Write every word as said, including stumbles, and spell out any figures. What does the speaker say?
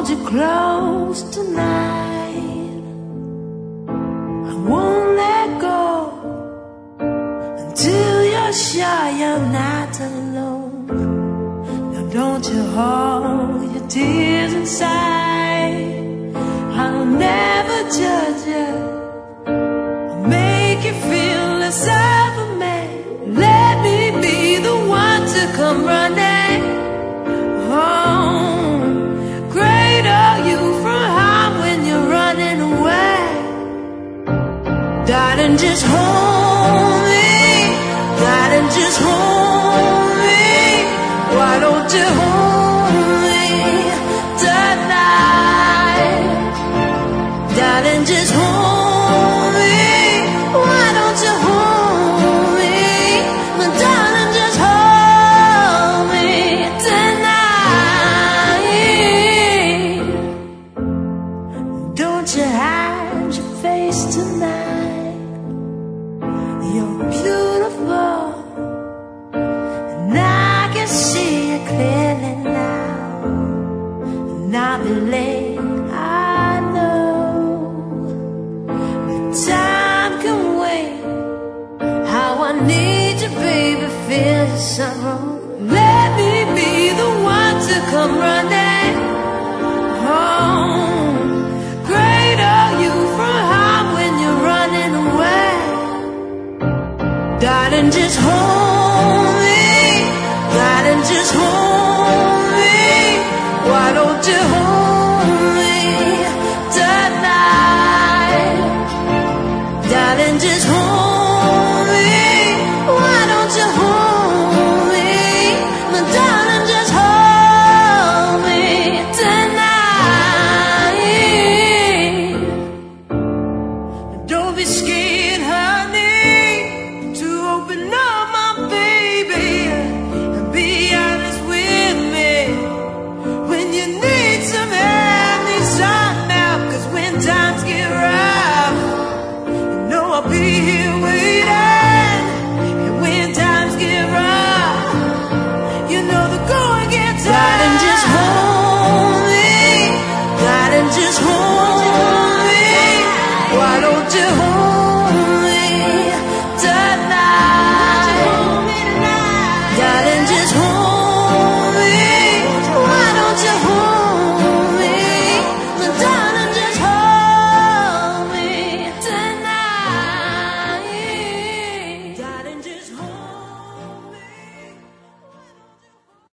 you close tonight. I won't let go until you're sure you're not alone. Now don't you hold your tears inside. I'll never judge you or make you feel less of a man. Let me be the one to come running home. Great are you from harm when you're running away. Darling, just hold me. Darling, just hold me. Why don't you hold me tonight? Darling, just hold me. Why don't you hold me? My darling, just hold me tonight. Don't you hide your face tonight. You're beautiful, and I can see you clearly now. And I'll be late, I know, but time can wait. How I need you, baby, feel your sorrow. Let me be the one to come running home. Great are you from harm when you're running away. Darling, just hold